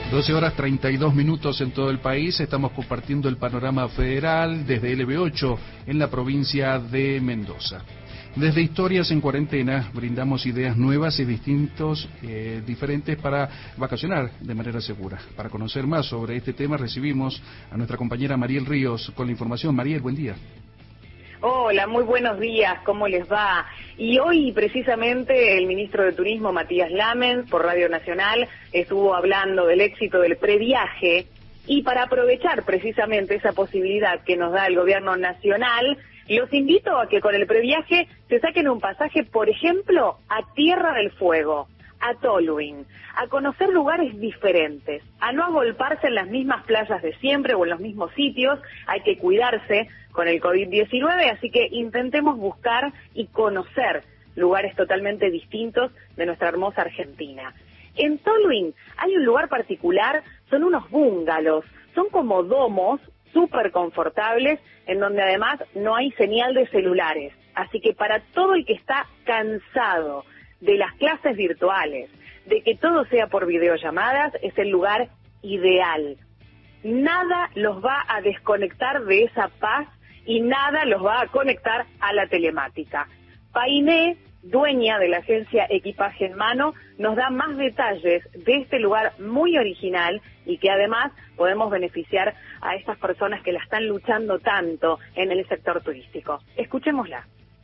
12 horas 32 minutos en todo el país. Estamos compartiendo el panorama federal desde LB8 en la provincia de Mendoza. Desde Historias en Cuarentena brindamos ideas nuevas y diferentes para vacacionar de manera segura. Para conocer más sobre este tema recibimos a nuestra compañera Mariel Ríos con la información. Mariel, buen día. Hola, muy buenos días, ¿cómo les va? Y hoy precisamente el ministro de Turismo, Matías Lamens, por Radio Nacional, estuvo hablando del éxito del previaje, y para aprovechar precisamente esa posibilidad que nos da el gobierno nacional, los invito a que con el previaje se saquen un pasaje, por ejemplo, a Tierra del Fuego, a Tolwyn, a conocer lugares diferentes, a no agolparse en las mismas playas de siempre o en los mismos sitios. Hay que cuidarse con el COVID-19, así que intentemos buscar y conocer lugares totalmente distintos de nuestra hermosa Argentina. En Tolwyn hay un lugar particular, son unos búngalos, son como domos súper confortables, en donde además no hay señal de celulares. Así que para todo el que está cansado de las clases virtuales, de que todo sea por videollamadas, es el lugar ideal. Nada los va a desconectar de esa paz y nada los va a conectar a la telemática. Painé, dueña de la agencia Equipaje en Mano, nos da más detalles de este lugar muy original y que además podemos beneficiar a estas personas que la están luchando tanto en el sector turístico. Escuchémosla.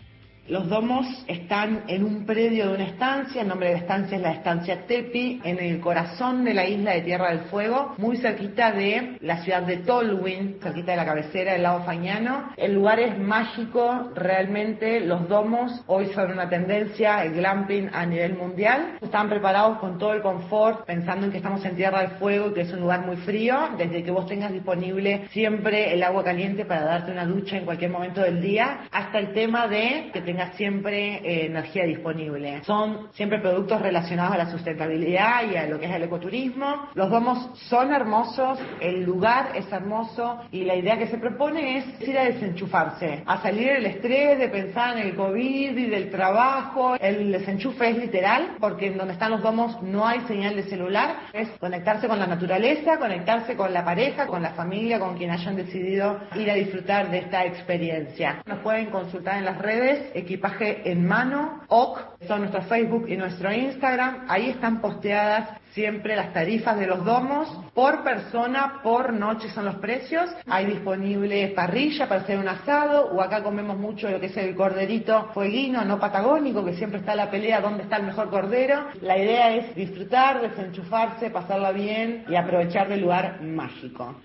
Los domos están en un predio de una estancia, el nombre de la estancia es la estancia Tepi, en el corazón de la isla de Tierra del Fuego, muy cerquita de la ciudad de Tolwyn, cerquita de la cabecera del lago Fagnano. El lugar es mágico, realmente los domos hoy son una tendencia, el glamping a nivel mundial. Están preparados con todo el confort, pensando en que estamos en Tierra del Fuego, que es un lugar muy frío, desde que vos tengas disponible siempre el agua caliente para darte una ducha en cualquier momento del día, hasta el tema de que tengas siempre energía disponible. Son siempre productos relacionados a la sustentabilidad y a lo que es el ecoturismo. Los domos son hermosos, el lugar es hermoso y la idea que se propone es ir a desenchufarse, a salir del estrés de pensar en el COVID y del trabajo. El desenchufe es literal, porque en donde están los domos no hay señal de celular, es conectarse con la naturaleza, conectarse con la pareja, con la familia, con quien hayan decidido ir a disfrutar de esta experiencia. Nos pueden consultar en las redes, Equipaje en Mano, OC, son nuestro Facebook y nuestro Instagram. Ahí están posteadas siempre las tarifas de los domos, por persona, por noche son los precios. Hay disponible parrilla para hacer un asado, o acá comemos mucho lo que es el corderito fueguino, no patagónico, que siempre está la pelea dónde está el mejor cordero. La idea es disfrutar, desenchufarse, pasarla bien y aprovechar del lugar mágico.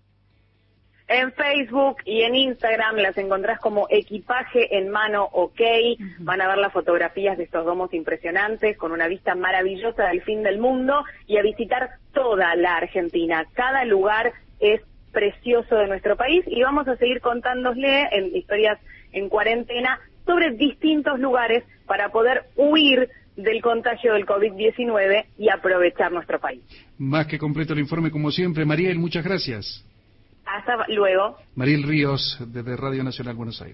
En Facebook y en Instagram las encontrás como Equipaje en Mano OK. Van a ver las fotografías de estos domos impresionantes con una vista maravillosa del fin del mundo y a visitar toda la Argentina. Cada lugar es precioso de nuestro país y vamos a seguir contándosle en Historias en Cuarentena sobre distintos lugares para poder huir del contagio del COVID-19 y aprovechar nuestro país. Más que completo el informe como siempre. Mariel, muchas gracias. Hasta luego. Mariel Ríos, desde Radio Nacional Buenos Aires.